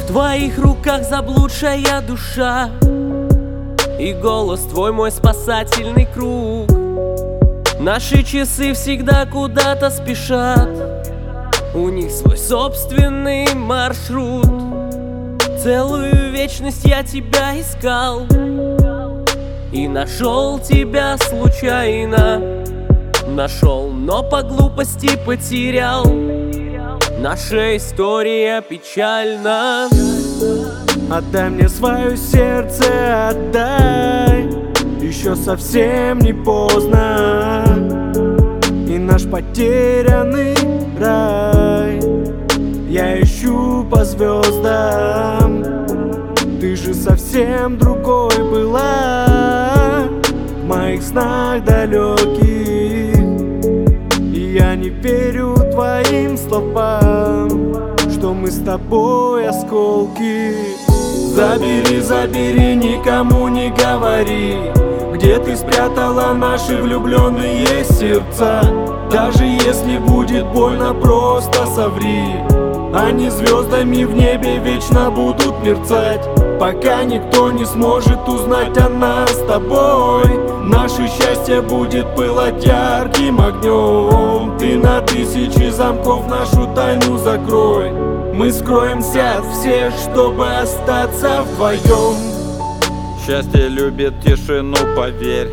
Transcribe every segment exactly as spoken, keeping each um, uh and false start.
В твоих руках заблудшая душа, и голос твой мой спасательный круг. Наши часы всегда куда-то спешат, у них свой собственный маршрут. Целую вечность я тебя искал и нашел тебя случайно. Нашел, но по глупости потерял. Наша история печальна. Отдай мне свое сердце, отдай, еще совсем не поздно. И наш потерянный рай я ищу по звездам. Ты же совсем другой была в моих снах далеких. И я не верю твоим словам, что мы с тобой осколки. Забери, забери, никому не говори, где ты спрятала наши влюбленные сердца. Даже если будет больно, просто соври. Они звездами в небе вечно будут мерцать, пока никто не сможет узнать о нас с тобой. Наше счастье будет пылать ярким огнем. Ты на тысячи замков нашу тайну закрой. Мы скроемся от всех, чтобы остаться вдвоем. Счастье любит тишину, поверь.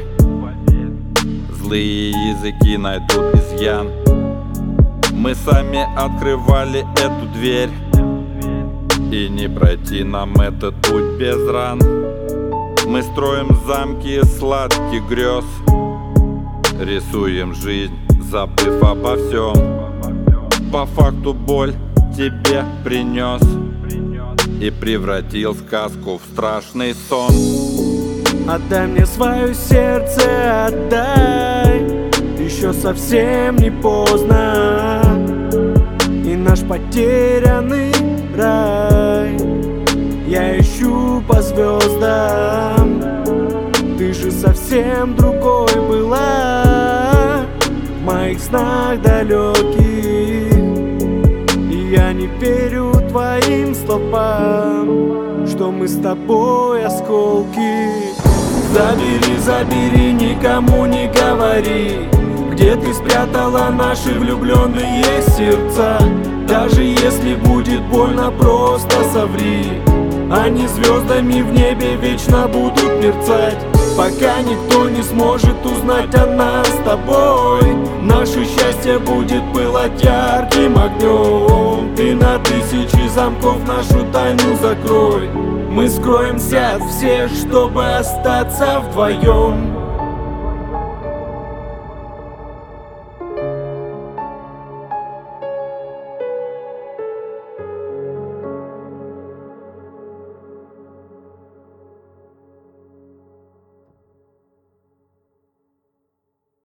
Злые языки найдут изъян. Мы сами открывали эту дверь, и не пройти нам этот путь без ран. Мы строим замки сладких грез, рисуем жизнь, забыв обо всем. По факту боль тебе принес и превратил сказку в страшный сон. Отдай мне свое сердце, отдай, еще совсем не поздно. И наш потерянный рай я ищу по звездам. Ты же совсем другой была в моих снах далеких. И я не верю твоим словам, что мы с тобой осколки. Забери, забери, никому не говори, где ты спрятала наши влюбленные сердца. Даже если будет больно, просто соври. Они звездами в небе вечно будут мерцать, пока никто не сможет узнать о нас с тобой. Наше счастье будет пылать ярким огнем. Ты на тысячи замков нашу тайну закрой. Мы скроемся от всех, чтобы остаться вдвоем.